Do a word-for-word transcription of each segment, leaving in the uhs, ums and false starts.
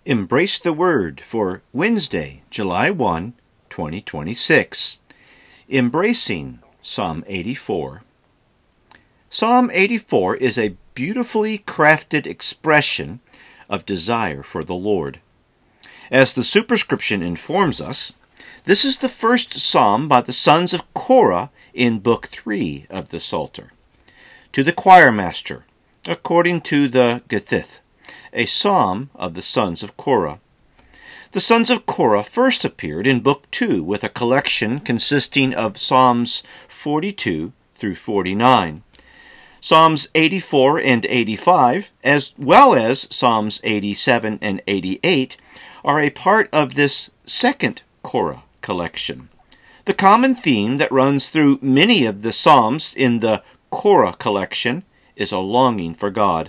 Embrace the Word for Wednesday, July first, twenty twenty-six. Embracing Psalm eighty-four. Psalm eighty-four is a beautifully crafted expression of desire for the Lord. As the superscription informs us, this is the first psalm by the sons of Korah in Book three of the Psalter. To the choir master, according to the Gittith, a psalm of the sons of Korah. The sons of Korah first appeared in Book two with a collection consisting of Psalms forty-two through forty-nine. Psalms eighty-four and eighty-five, as well as Psalms eighty-seven and eighty-eight, are a part of this second Korah collection. The common theme that runs through many of the Psalms in the Korah collection is a longing for God.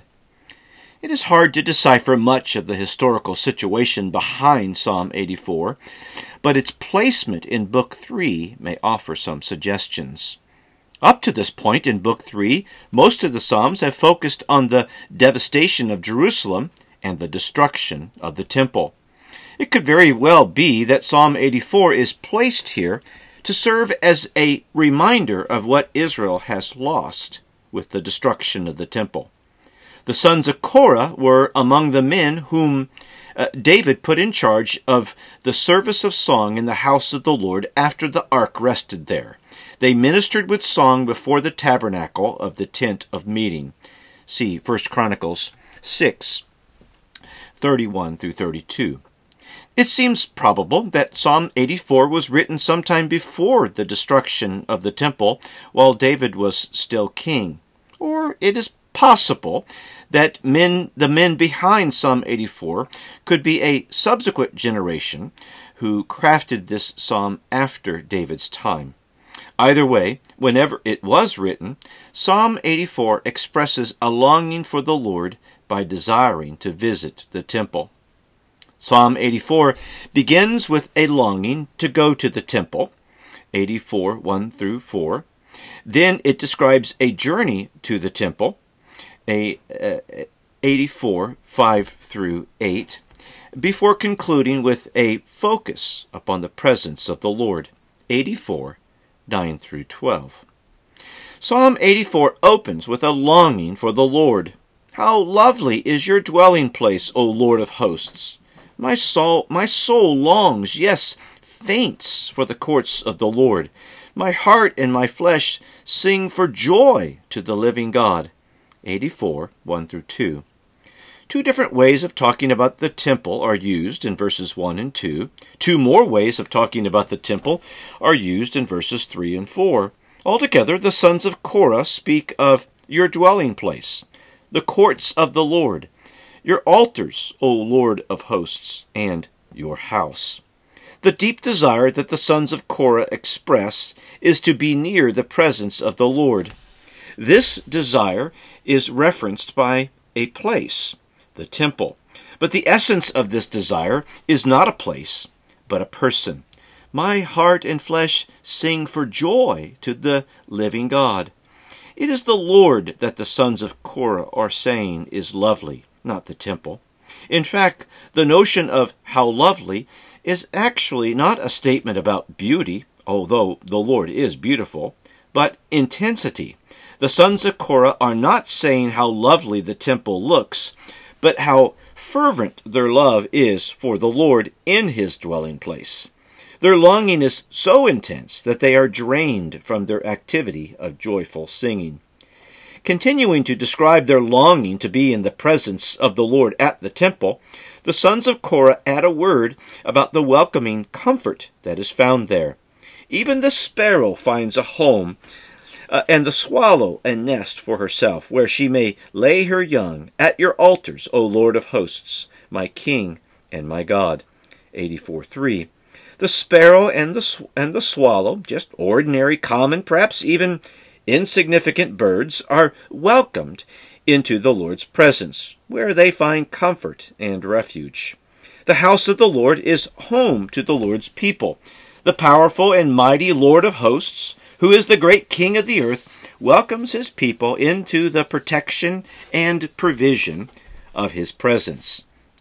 It is hard to decipher much of the historical situation behind Psalm eighty-four, but its placement in Book three may offer some suggestions. Up to this point in Book three, most of the Psalms have focused on the devastation of Jerusalem and the destruction of the temple. It could very well be that Psalm eighty-four is placed here to serve as a reminder of what Israel has lost with the destruction of the temple. The sons of Korah were among the men whom uh, David put in charge of the service of song in the house of the Lord after the ark rested there. They ministered with song before the tabernacle of the tent of meeting. See First Chronicles six, thirty-one through thirty-two. It seems probable that Psalm eighty-four was written sometime before the destruction of the temple while David was still king. Or it is possible that men, the men behind Psalm eighty-four could be a subsequent generation who crafted this psalm after David's time. Either way, whenever it was written, Psalm eighty-four expresses a longing for the Lord by desiring to visit the temple. Psalm eighty-four begins with a longing to go to the temple, eighty-four, one through four. Then it describes a journey to the temple, a, uh, eighty-four, five through eight, before concluding with a focus upon the presence of the Lord, eighty-four, nine through twelve. Psalm eighty-four opens with a longing for the Lord. How lovely is your dwelling place, O Lord of hosts! My soul, my soul longs, yes, faints for the courts of the Lord. My heart and my flesh sing for joy to the living God. eighty-four, one through two. Two different ways of talking about the temple are used in verses one and two. Two more ways of talking about the temple are used in verses three and four. Altogether, the sons of Korah speak of your dwelling place, the courts of the Lord, your altars, O Lord of hosts, and your house. The deep desire that the sons of Korah express is to be near the presence of the Lord. This desire is referenced by a place, the temple. But the essence of this desire is not a place, but a person. My heart and flesh sing for joy to the living God. It is the Lord that the sons of Korah are saying is lovely, not the temple. In fact, the notion of how lovely is actually not a statement about beauty, although the Lord is beautiful, but intensity. The sons of Korah are not saying how lovely the temple looks, but how fervent their love is for the Lord in his dwelling place. Their longing is so intense that they are drained from their activity of joyful singing. Continuing to describe their longing to be in the presence of the Lord at the temple, the sons of Korah add a word about the welcoming comfort that is found there. Even the sparrow finds a home, uh, and the swallow a nest for herself, where she may lay her young at your altars, O Lord of hosts, my King and my God. eighty-four, three. The sparrow and the, sw- and the swallow, just ordinary, common, perhaps even insignificant birds, are welcomed into the Lord's presence, where they find comfort and refuge. The house of the Lord is home to the Lord's people. The powerful and mighty Lord of hosts, who is the great King of the earth, welcomes his people into the protection and provision of his presence.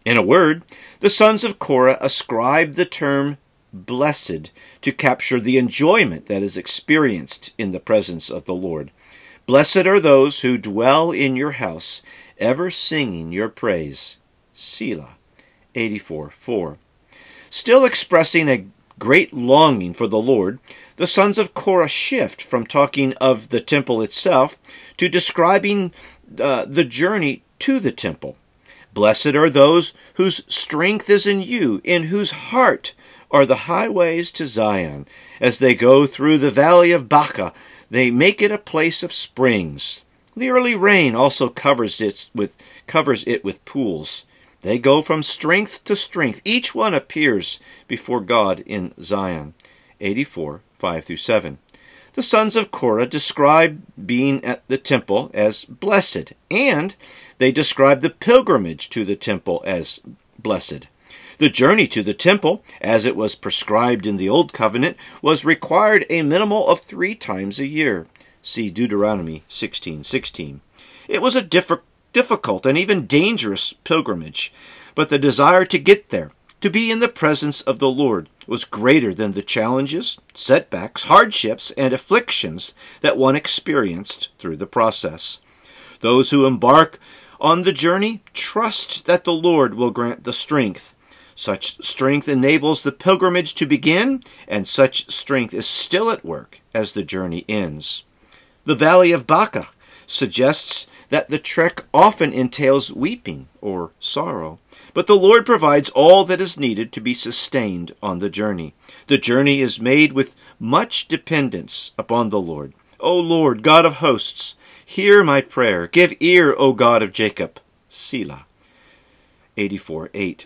In a word, the sons of Korah ascribed the term blessed to capture the enjoyment that is experienced in the presence of the Lord. Blessed are those who dwell in your house, ever singing your praise. Selah. eighty-four four. Still expressing a great longing for the Lord, the sons of Korah shift from talking of the temple itself to describing uh, the journey to the temple. Blessed are those whose strength is in you, in whose heart are the highways to Zion. As they go through the valley of Baca, they make it a place of springs. The early rain also covers it with, covers it with pools. They go from strength to strength. Each one appears before God in Zion. eighty-four five through seven. The sons of Korah describe being at the temple as blessed, and they describe the pilgrimage to the temple as blessed. The journey to the temple, as it was prescribed in the Old Covenant, was required a minimal of three times a year. See Deuteronomy sixteen sixteen. It was a diff- difficult and even dangerous pilgrimage, but the desire to get there, to be in the presence of the Lord, was greater than the challenges, setbacks, hardships, and afflictions that one experienced through the process. Those who embark on the journey trust that the Lord will grant the strength. Such strength enables the pilgrimage to begin, and such strength is still at work as the journey ends. The Valley of Baca suggests that the trek often entails weeping or sorrow, but the Lord provides all that is needed to be sustained on the journey. The journey is made with much dependence upon the Lord. O Lord, God of hosts, hear my prayer. Give ear, O God of Jacob. Selah. eighty-four eight.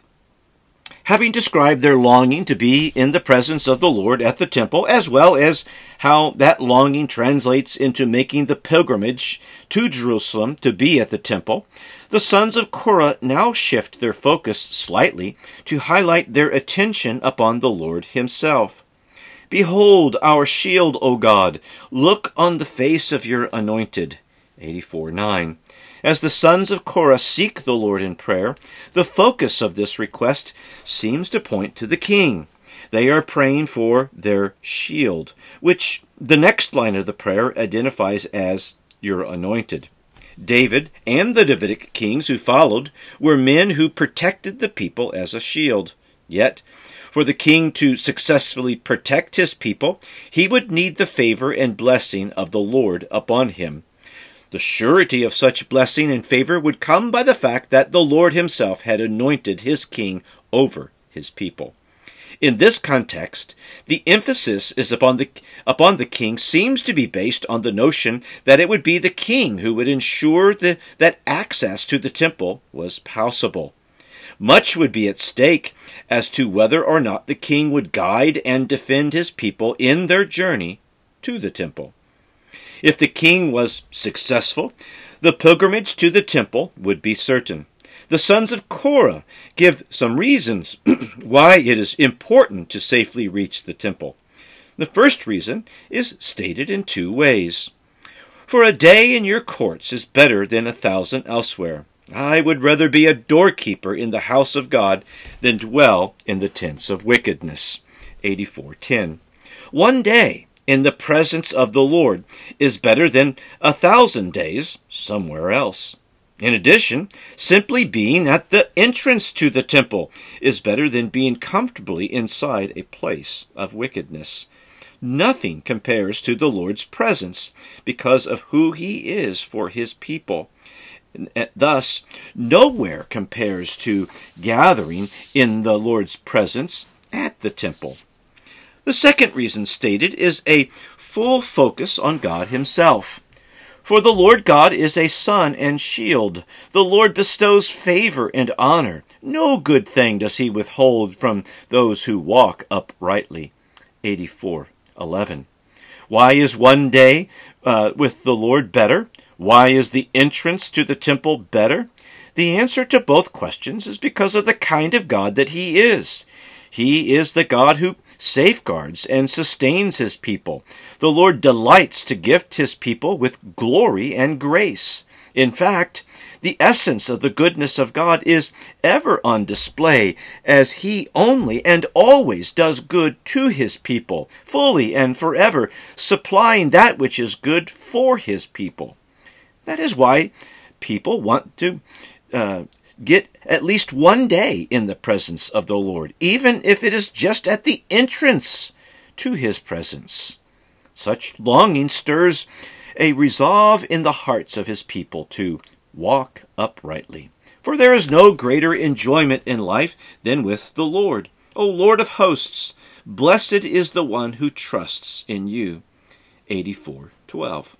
Having described their longing to be in the presence of the Lord at the temple, as well as how that longing translates into making the pilgrimage to Jerusalem to be at the temple, the sons of Korah now shift their focus slightly to highlight their attention upon the Lord himself. Behold our shield, O God. Look on the face of your anointed. eighty-four nine. As the sons of Korah seek the Lord in prayer, the focus of this request seems to point to the king. They are praying for their shield, which the next line of the prayer identifies as your anointed. David and the Davidic kings who followed were men who protected the people as a shield. Yet, for the king to successfully protect his people, he would need the favor and blessing of the Lord upon him. The surety of such blessing and favor would come by the fact that the Lord himself had anointed his king over his people. In this context, the emphasis is upon the upon the king seems to be based on the notion that it would be the king who would ensure the, that access to the temple was possible. Much would be at stake as to whether or not the king would guide and defend his people in their journey to the temple. If the king was successful, the pilgrimage to the temple would be certain. The sons of Korah give some reasons why it is important to safely reach the temple. The first reason is stated in two ways. For a day in your courts is better than a thousand elsewhere. I would rather be a doorkeeper in the house of God than dwell in the tents of wickedness. eighty-four ten. One day in the presence of the Lord is better than a thousand days somewhere else. In addition, simply being at the entrance to the temple is better than being comfortably inside a place of wickedness. Nothing compares to the Lord's presence because of who he is for his people. Thus, nowhere compares to gathering in the Lord's presence at the temple. The second reason stated is a full focus on God himself. For the Lord God is a sun and shield. The Lord bestows favor and honor. No good thing does he withhold from those who walk uprightly. eighty-four eleven. Why is one day uh, with the Lord better? Why is the entrance to the temple better? The answer to both questions is because of the kind of God that he is. He is the God who safeguards and sustains his people. The Lord delights to gift his people with glory and grace. In fact, The essence of the goodness of God is ever on display, as he only and always does good to his people, fully and forever, supplying that which is good for his people. That is why people want to uh, get at least one day in the presence of the Lord, even if it is just at the entrance to his presence. Such longing stirs a resolve in the hearts of his people to walk uprightly. For there is no greater enjoyment in life than with the Lord. O Lord of hosts, blessed is the one who trusts in you. eighty-four twelve.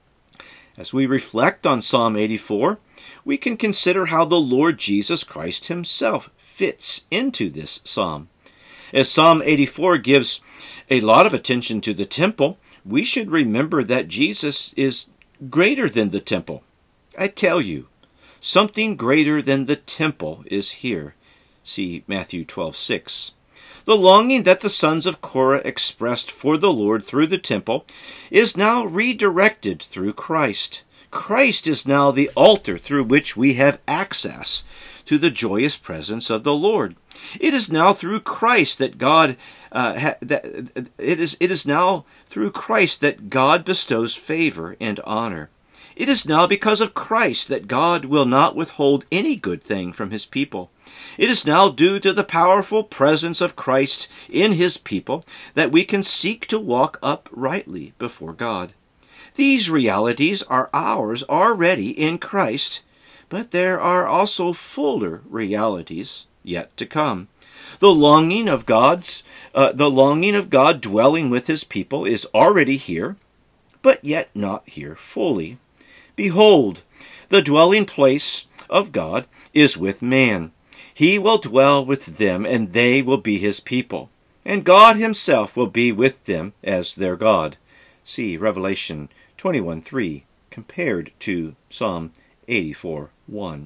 As we reflect on Psalm eighty-four, we can consider how the Lord Jesus Christ himself fits into this psalm. As Psalm eighty-four gives a lot of attention to the temple, we should remember that Jesus is greater than the temple. I tell you, something greater than the temple is here. See Matthew twelve six. The longing that the sons of Korah expressed for the Lord through the temple is now redirected through Christ. Christ is now the altar through which we have access to the joyous presence of the Lord. It is now through Christ that God uh, ha, that it is it is now through Christ that God bestows favor and honor. It is now because of Christ that God will not withhold any good thing from his people. It is now due to the powerful presence of Christ in his people that we can seek to walk uprightly before God. These realities are ours already in Christ, but there are also fuller realities yet to come. The longing of God's, uh, the longing of God dwelling with his people is already here, but yet not here fully. Behold, the dwelling place of God is with man. He will dwell with them, and they will be his people, and God himself will be with them as their God. See Revelation twenty-one three, compared to Psalm eighty-four one.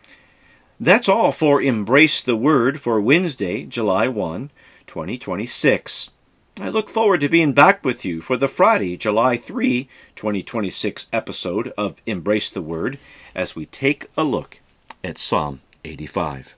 That's all for Embrace the Word for Wednesday, July first, twenty twenty-six. I look forward to being back with you for the Friday, July third, twenty twenty-six episode of Embrace the Word as we take a look at Psalm eighty-five.